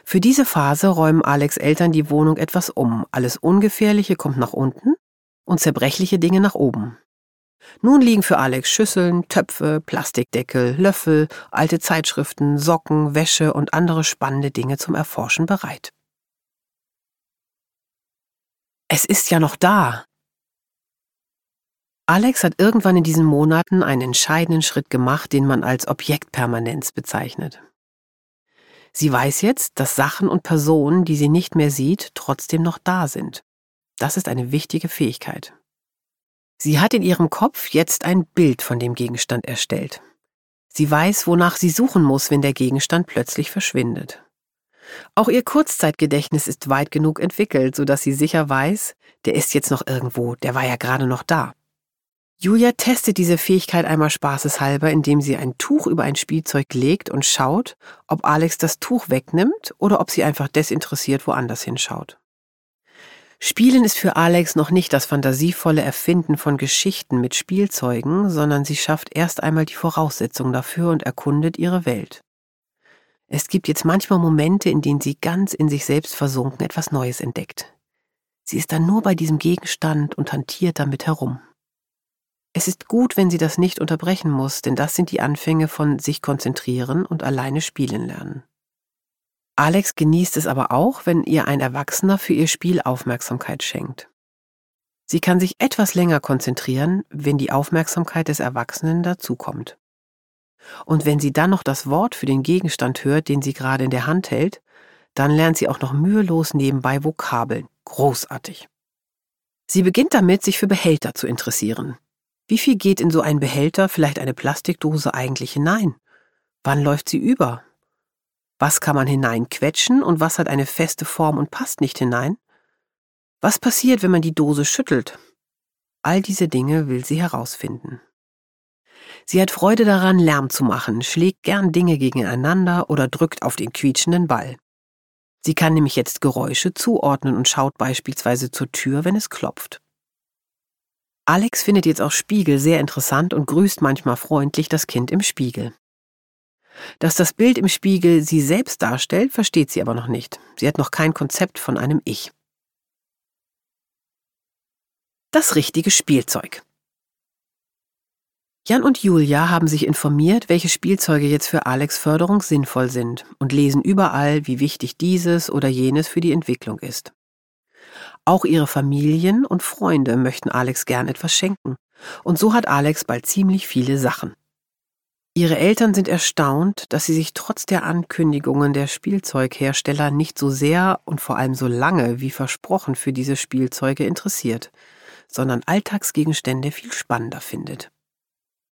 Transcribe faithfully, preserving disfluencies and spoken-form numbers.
Für diese Phase räumen Alex' Eltern die Wohnung etwas um. Alles Ungefährliche kommt nach unten und zerbrechliche Dinge nach oben. Nun liegen für Alex Schüsseln, Töpfe, Plastikdeckel, Löffel, alte Zeitschriften, Socken, Wäsche und andere spannende Dinge zum Erforschen bereit. Es ist ja noch da. Alex hat irgendwann in diesen Monaten einen entscheidenden Schritt gemacht, den man als Objektpermanenz bezeichnet. Sie weiß jetzt, dass Sachen und Personen, die sie nicht mehr sieht, trotzdem noch da sind. Das ist eine wichtige Fähigkeit. Sie hat in ihrem Kopf jetzt ein Bild von dem Gegenstand erstellt. Sie weiß, wonach sie suchen muss, wenn der Gegenstand plötzlich verschwindet. Auch ihr Kurzzeitgedächtnis ist weit genug entwickelt, sodass sie sicher weiß, der ist jetzt noch irgendwo, der war ja gerade noch da. Julia testet diese Fähigkeit einmal spaßeshalber, indem sie ein Tuch über ein Spielzeug legt und schaut, ob Alex das Tuch wegnimmt oder ob sie einfach desinteressiert woanders hinschaut. Spielen ist für Alex noch nicht das fantasievolle Erfinden von Geschichten mit Spielzeugen, sondern sie schafft erst einmal die Voraussetzungen dafür und erkundet ihre Welt. Es gibt jetzt manchmal Momente, in denen sie ganz in sich selbst versunken etwas Neues entdeckt. Sie ist dann nur bei diesem Gegenstand und hantiert damit herum. Es ist gut, wenn sie das nicht unterbrechen muss, denn das sind die Anfänge von sich konzentrieren und alleine spielen lernen. Alex genießt es aber auch, wenn ihr ein Erwachsener für ihr Spiel Aufmerksamkeit schenkt. Sie kann sich etwas länger konzentrieren, wenn die Aufmerksamkeit des Erwachsenen dazukommt. Und wenn sie dann noch das Wort für den Gegenstand hört, den sie gerade in der Hand hält, dann lernt sie auch noch mühelos nebenbei Vokabeln. Großartig. Sie beginnt damit, sich für Behälter zu interessieren. Wie viel geht in so einen Behälter, vielleicht eine Plastikdose, eigentlich hinein? Wann läuft sie über? Was kann man hineinquetschen und was hat eine feste Form und passt nicht hinein? Was passiert, wenn man die Dose schüttelt? All diese Dinge will sie herausfinden. Sie hat Freude daran, Lärm zu machen, schlägt gern Dinge gegeneinander oder drückt auf den quietschenden Ball. Sie kann nämlich jetzt Geräusche zuordnen und schaut beispielsweise zur Tür, wenn es klopft. Alex findet jetzt auch Spiegel sehr interessant und grüßt manchmal freundlich das Kind im Spiegel. Dass das Bild im Spiegel sie selbst darstellt, versteht sie aber noch nicht. Sie hat noch kein Konzept von einem Ich. Das richtige Spielzeug. Jan und Julia haben sich informiert, welche Spielzeuge jetzt für Alex' Förderung sinnvoll sind und lesen überall, wie wichtig dieses oder jenes für die Entwicklung ist. Auch ihre Familien und Freunde möchten Alex gern etwas schenken. Und so hat Alex bald ziemlich viele Sachen. Ihre Eltern sind erstaunt, dass sie sich trotz der Ankündigungen der Spielzeughersteller nicht so sehr und vor allem so lange wie versprochen für diese Spielzeuge interessiert, sondern Alltagsgegenstände viel spannender findet.